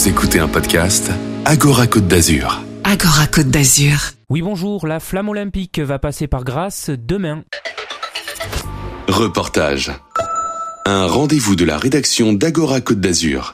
Vous écoutez un podcast Agora Côte d'Azur. Agora Côte d'Azur. Oui bonjour, la flamme olympique va passer par Grasse demain. Reportage. Un rendez-vous de la rédaction d'Agora Côte d'Azur.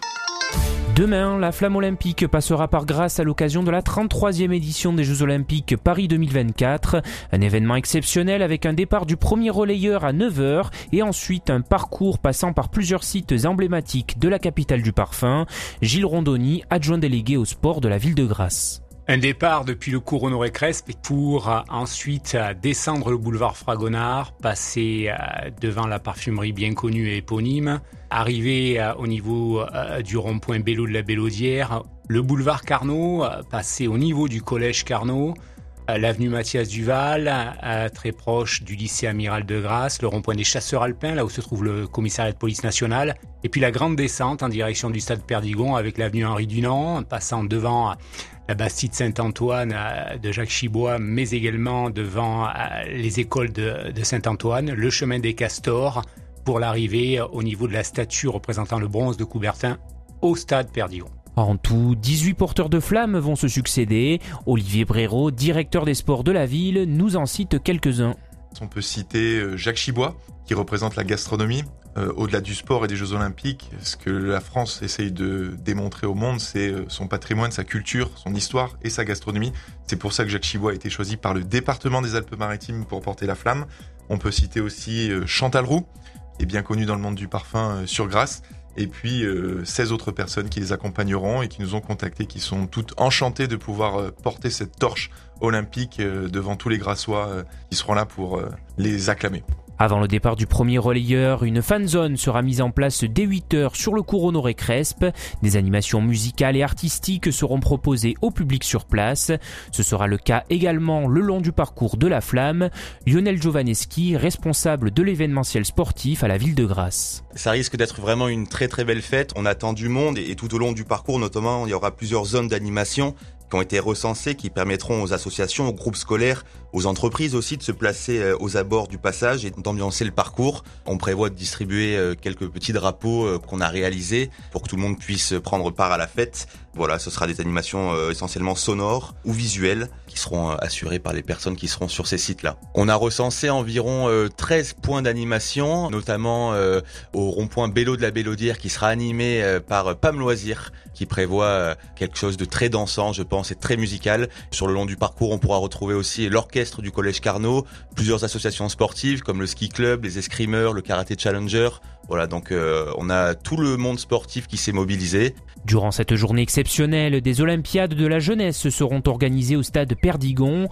Demain, la flamme olympique passera par Grasse à l'occasion de la 33e édition des Jeux Olympiques Paris 2024. Un événement exceptionnel avec un départ du premier relayeur à 9h et ensuite un parcours passant par plusieurs sites emblématiques de la capitale du parfum. Gilles Rondoni, adjoint délégué au sport de la ville de Grasse. Un départ depuis le cours Honoré-Crespe pour ensuite descendre le boulevard Fragonard, passer devant la parfumerie bien connue et éponyme, arriver au niveau du rond-point Bello de la Bellaudière, le boulevard Carnot, passer au niveau du collège Carnot, l'avenue Mathias Duval, très proche du lycée Amiral de Grasse, le rond-point des Chasseurs Alpins, là où se trouve le commissariat de police nationale, et puis la grande descente en direction du stade Perdigon avec l'avenue Henri Dunant, en passant devant la Bastide Saint-Antoine de Jacques Chibois, mais également devant les écoles de Saint-Antoine, le chemin des Castors, pour l'arrivée au niveau de la statue représentant le bronze de Coubertin au stade Perdigon. En tout, 18 porteurs de flammes vont se succéder. Olivier Bréraud, directeur des sports de la ville, nous en cite quelques-uns. On peut citer Jacques Chibois, qui représente la gastronomie. Au-delà du sport et des Jeux Olympiques, ce que la France essaye de démontrer au monde, c'est son patrimoine, sa culture, son histoire et sa gastronomie. C'est pour ça que Jacques Chibois a été choisi par le département des Alpes-Maritimes pour porter la flamme. On peut citer aussi Chantal Roux, qui est bien connue dans le monde du parfum sur Grasse. Et puis 16 autres personnes qui les accompagneront et qui nous ont contactés, qui sont toutes enchantées de pouvoir porter cette torche olympique devant tous les Grassois qui seront là pour les acclamer. Avant le départ du premier relayeur, une fan zone sera mise en place dès 8h sur le cours Honoré-Crespe. Des animations musicales et artistiques seront proposées au public sur place. Ce sera le cas également le long du parcours de la flamme. Lionel Giovaneschi, responsable de l'événementiel sportif à la ville de Grasse. Ça risque d'être vraiment une très très belle fête. On attend du monde et tout au long du parcours, notamment, il y aura plusieurs zones d'animation qui ont été recensées, qui permettront aux associations, aux groupes scolaires, aux entreprises aussi de se placer aux abords du passage et d'ambiancer le parcours. On prévoit de distribuer quelques petits drapeaux qu'on a réalisés pour que tout le monde puisse prendre part à la fête. Voilà, ce sera des animations essentiellement sonores ou visuelles qui seront assurées par les personnes qui seront sur ces sites-là. On a recensé environ 13 points d'animation, notamment au rond-point Bello de la Bellaudière qui sera animé par Pam Loisir, qui prévoit quelque chose de très dansant, je pense, et très musical. Sur le long du parcours, on pourra retrouver aussi l'orchestre du collège Carnot, plusieurs associations sportives comme le ski club, les escrimeurs, le karaté challenger. Voilà, donc on a tout le monde sportif qui s'est mobilisé. Durant cette journée exceptionnelle, des Olympiades de la jeunesse seront organisées au stade Perdigon.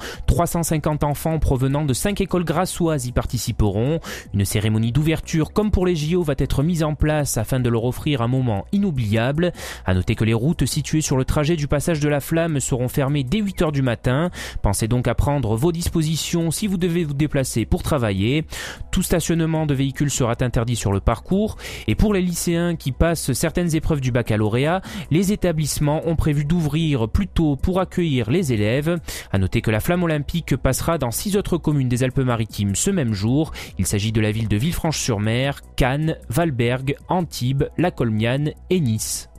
350 enfants provenant de 5 écoles grassoises y participeront. Une cérémonie d'ouverture, comme pour les JO, va être mise en place afin de leur offrir un moment inoubliable. À noter que les routes situées sur le trajet du passage de la flamme seront fermées dès 8h du matin. Pensez donc à prendre vos dispositions si vous devez vous déplacer pour travailler. Tout stationnement de véhicules sera interdit sur le parcours. Et pour les lycéens qui passent certaines épreuves du baccalauréat, les établissements ont prévu d'ouvrir plus tôt pour accueillir les élèves. À noter que la flamme olympique passera dans 6 autres communes des Alpes-Maritimes ce même jour. Il s'agit de la ville de Villefranche-sur-Mer, Cannes, Valberg, Antibes, La Colmiane et Nice.